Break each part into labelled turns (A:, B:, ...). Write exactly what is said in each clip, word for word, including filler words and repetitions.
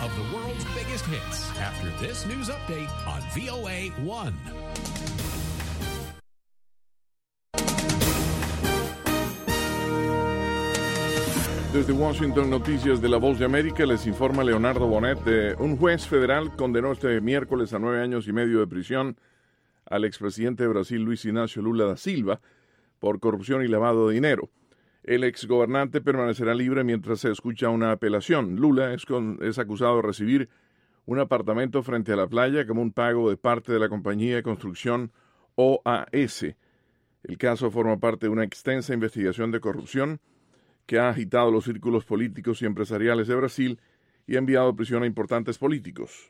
A: of the world's biggest hits after this news update on V O A one.
B: Desde Washington, Noticias de La Voz de América, les informa Leonardo Bonet. De un juez federal condenó este miércoles a nueve años y medio de prisión al expresidente de Brasil, Luis Inácio Lula da Silva, por corrupción y lavado de dinero. El exgobernante permanecerá libre mientras se escucha una apelación. Lula es, con, es acusado de recibir un apartamento frente a la playa como un pago de parte de la compañía de construcción O A S. El caso forma parte de una extensa investigación de corrupción que ha agitado los círculos políticos y empresariales de Brasil y ha enviado a prisión a importantes políticos.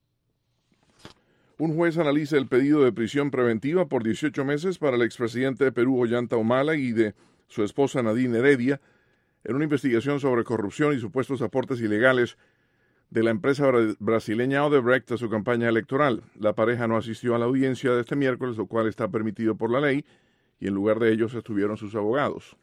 B: Un juez analiza el pedido de prisión preventiva por dieciocho meses para el expresidente de Perú, Ollanta Humala, y de su esposa Nadine Heredia, en una investigación sobre corrupción y supuestos aportes ilegales de la empresa bra- brasileña Odebrecht a su campaña electoral. La pareja no asistió a la audiencia de este miércoles, lo cual está permitido por la ley, y en lugar de ellos estuvieron sus abogados.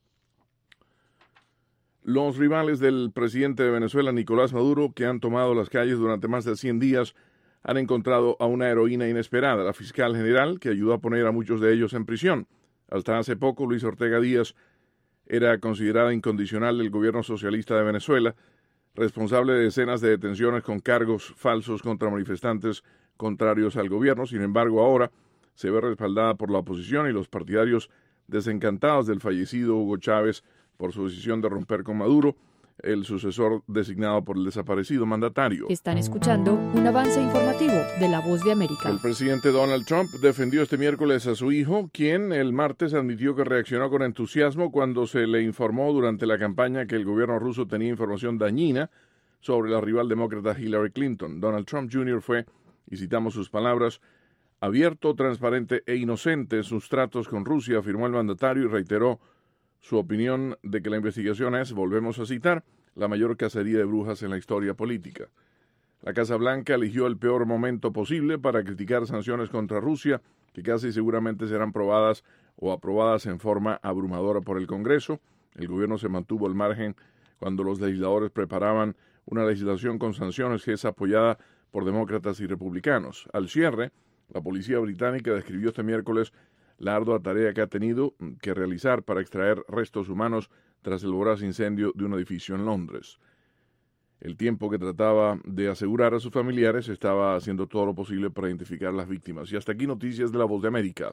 B: Los rivales del presidente de Venezuela, Nicolás Maduro, que han tomado las calles durante más de cien días, han encontrado a una heroína inesperada, la fiscal general, que ayudó a poner a muchos de ellos en prisión. Hasta hace poco, Luis Ortega Díaz era considerada incondicional del gobierno socialista de Venezuela, responsable de decenas de detenciones con cargos falsos contra manifestantes contrarios al gobierno. Sin embargo, ahora se ve respaldada por la oposición y los partidarios desencantados del fallecido Hugo Chávez por su decisión de romper con Maduro, el sucesor designado por el desaparecido mandatario.
C: Están escuchando un avance informativo de La Voz de América.
B: El presidente Donald Trump defendió este miércoles a su hijo, quien el martes admitió que reaccionó con entusiasmo cuando se le informó durante la campaña que el gobierno ruso tenía información dañina sobre la rival demócrata Hillary Clinton. Donald Trump junior fue, y citamos sus palabras, abierto, transparente e inocente en sus tratos con Rusia, afirmó el mandatario y reiteró su opinión de que la investigación es, volvemos a citar, la mayor cacería de brujas en la historia política. La Casa Blanca eligió el peor momento posible para criticar sanciones contra Rusia, que casi seguramente serán probadas o aprobadas en forma abrumadora por el Congreso. El gobierno se mantuvo al margen cuando los legisladores preparaban una legislación con sanciones que es apoyada por demócratas y republicanos. Al cierre, la policía británica describió este miércoles la ardua tarea que ha tenido que realizar para extraer restos humanos tras el voraz incendio de un edificio en Londres. El tiempo que trataba de asegurar a sus familiares estaba haciendo todo lo posible para identificar a las víctimas. Y hasta aquí Noticias de La Voz de América.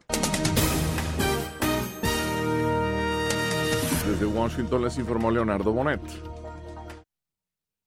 B: Desde Washington les informó Leonardo Bonet.